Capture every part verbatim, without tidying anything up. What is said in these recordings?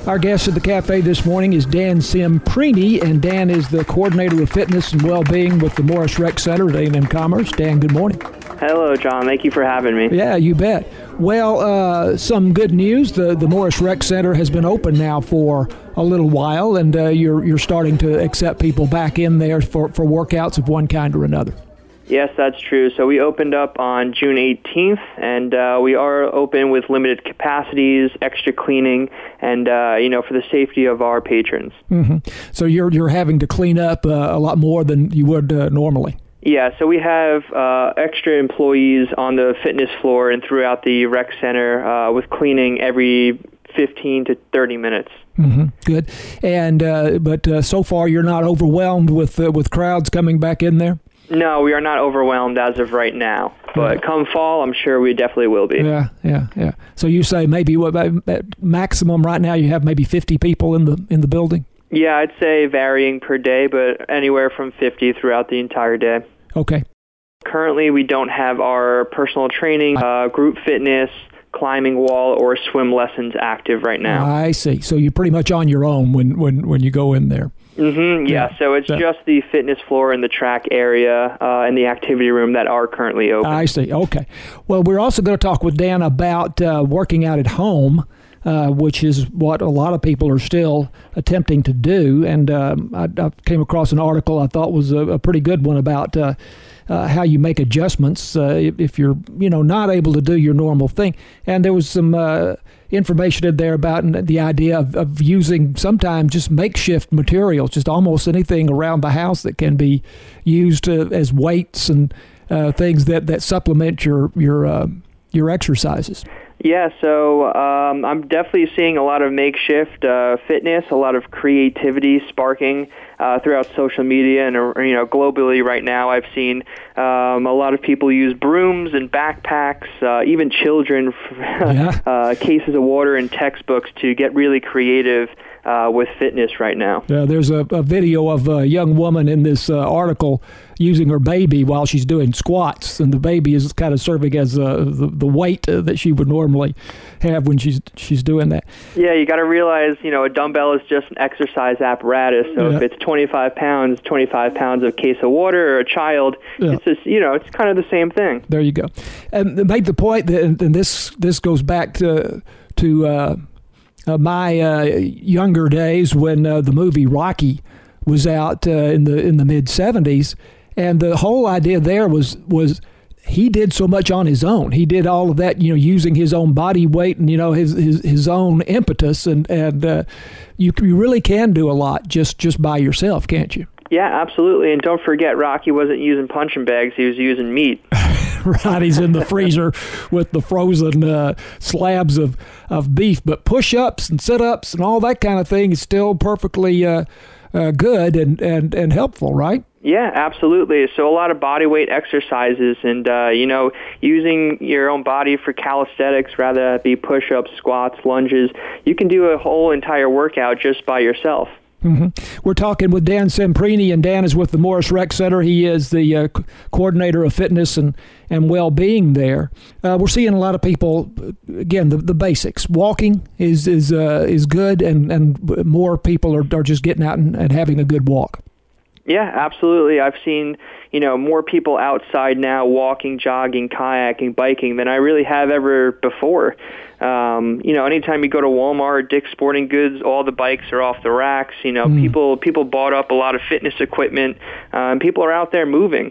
Our guest at the cafe this morning is Dan Ciamprini, and Dan is the coordinator of fitness and well-being with the Morris Rec Center at A and M Commerce. Dan, good morning. Hello, John. Thank you for having me. Yeah, you bet. Well, uh, some good news. The the Morris Rec Center has been open now for a little while, and uh, you're you're starting to accept people back in there for, for workouts of one kind or another. Yes, that's true. So we opened up on June eighteenth, and uh, we are open with limited capacities, extra cleaning, and uh, you know, for the safety of our patrons. Mm-hmm. So you're you're having to clean up uh, a lot more than you would uh, normally. Yeah, so we have uh, extra employees on the fitness floor and throughout the rec center uh, with cleaning every fifteen to thirty minutes. Mm-hmm. Good. And uh, but uh, so far you're not overwhelmed with uh, with crowds coming back in there? No, we are not overwhelmed as of right now. But come fall, I'm sure we definitely will be. Yeah, yeah, yeah. So you say maybe what at maximum right now you have maybe fifty people in the in the building? Yeah, I'd say varying per day, but anywhere from fifty throughout the entire day. Okay. Currently, we don't have our personal training, uh, group fitness, climbing wall, or swim lessons active right now. I see. So you're pretty much on your own when, when, when you go in there. Mm-hmm, yeah, yeah, so it's yeah. just the fitness floor and the track area uh, and the activity room that are currently open. I see. Okay. Well, we're also going to talk with Dan about uh, working out at home, uh, which is what a lot of people are still attempting to do. And um, I, I came across an article I thought was a, a pretty good one about uh, uh, how you make adjustments uh, if, if you're, you know, not able to do your normal thing. And there was some uh, information in there about the idea of, of using sometimes just makeshift materials, just almost anything around the house that can be used uh, as weights and uh, things that, that supplement your your uh, your exercises. Yeah, so um, I'm definitely seeing a lot of makeshift uh, fitness, a lot of creativity sparking uh, throughout social media, and you know, globally right now I've seen um, a lot of people use brooms and backpacks, uh, even children, yeah. uh, cases of water and textbooks to get really creative uh, with fitness right now. Yeah, there's a, a video of a young woman in this uh, article using her baby while she's doing squats, and the baby is kind of serving as uh, the, the weight uh, that she would normally have when she's she's doing that. Yeah, you got to realize, you know, a dumbbell is just an exercise apparatus. So yeah. if it's twenty-five pounds, twenty-five pounds of case of water, or a child, yeah. it's just, you know, it's kind of the same thing. There you go. And make the point that, and this this goes back to to uh, uh, my uh, younger days when uh, the movie Rocky was out uh, in the in the mid seventies. And the whole idea there was was he did so much on his own. He did all of that, you know, using his own body weight and, you know, his his, his own impetus. And, and uh, you, you really can do a lot just, just by yourself, can't you? Yeah, absolutely. And don't forget, Rocky wasn't using punching bags. He was using meat. Right, he's in the freezer with the frozen uh, slabs of, of beef. But push-ups and sit-ups and all that kind of thing is still perfectly uh, uh, good and, and, and helpful, right? Yeah, absolutely. So a lot of body weight exercises and, uh, you know, using your own body for calisthenics, rather that be push-ups, squats, lunges. You can do a whole entire workout just by yourself. Mm-hmm. We're talking with Dan Ciamprini, and Dan is with the Morris Rec Center. He is the uh, co- coordinator of fitness and, and well-being there. Uh, we're seeing a lot of people, again, the, the basics. Walking is is uh, is good, and, and more people are, are just getting out and, and having a good walk. Yeah, absolutely. I've seen, you know, more people outside now walking, jogging, kayaking, biking than I really have ever before. Um, you know, anytime you go to Walmart, Dick's Sporting Goods, all the bikes are off the racks. You know, mm. people people bought up a lot of fitness equipment, uh, and people are out there moving.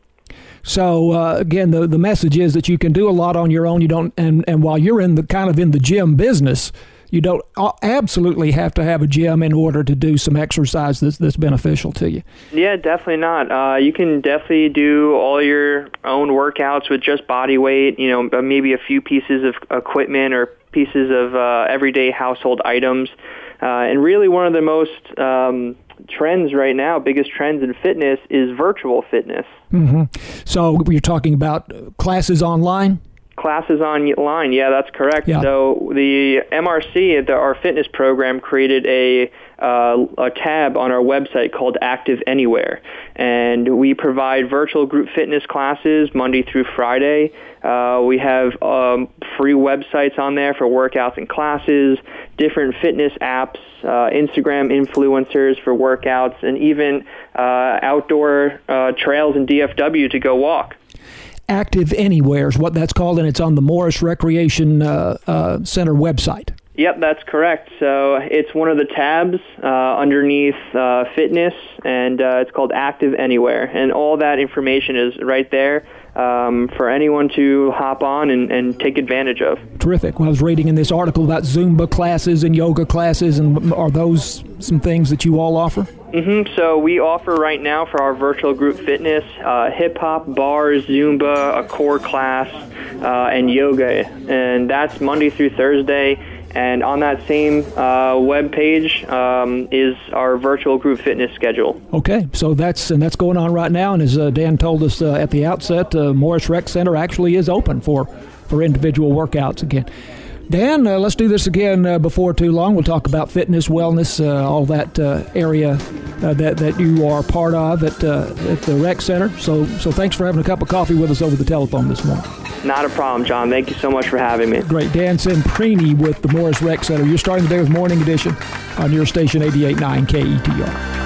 So uh, again, the the message is that you can do a lot on your own. You don't, and, and while you're in the kind of in the gym business, you don't absolutely have to have a gym in order to do some exercise that's, that's beneficial to you. Yeah, definitely not. Uh, you can definitely do all your own workouts with just body weight, you know, maybe a few pieces of equipment or pieces of uh, everyday household items. Uh, and really one of the most um, trends right now, biggest trends in fitness, is virtual fitness. Mm-hmm. So you're talking about classes online? Classes online, yeah, that's correct. Yeah. So the M R C, the, our fitness program, created a uh, a tab on our website called Active Anywhere, and we provide virtual group fitness classes Monday through Friday. Uh, we have um, free websites on there for workouts and classes, different fitness apps, uh, Instagram influencers for workouts, and even uh, outdoor uh, trails in D F W to go walk. Active Anywhere is what that's called, and it's on the Morris Recreation uh, uh, Center website. Yep, that's correct. So it's one of the tabs uh, underneath uh, fitness, and uh, it's called Active Anywhere. And all that information is right there um, for anyone to hop on and, and take advantage of. Terrific. Well, I was reading in this article about Zumba classes and yoga classes, and are those some things that you all offer? Mm-hmm. So we offer right now for our virtual group fitness uh, hip-hop, bars, Zumba, a core class, uh, and yoga. And that's Monday through Thursday. And on that same uh, web page um, is our virtual group fitness schedule. Okay, so that's and that's going on right now. And as uh, Dan told us uh, at the outset, uh, Morris Rec Center actually is open for, for individual workouts again. Dan, uh, let's do this again uh, before too long. We'll talk about fitness, wellness, uh, all that uh, area uh, that that you are part of at uh, at the Rec Center. So so thanks for having a cup of coffee with us over the telephone this morning. Not a problem, John. Thank you so much for having me. Great. Dan Cimprini with the Morris Rec Center. You're starting the day with Morning Edition on your station eighty-eight point nine K E T R.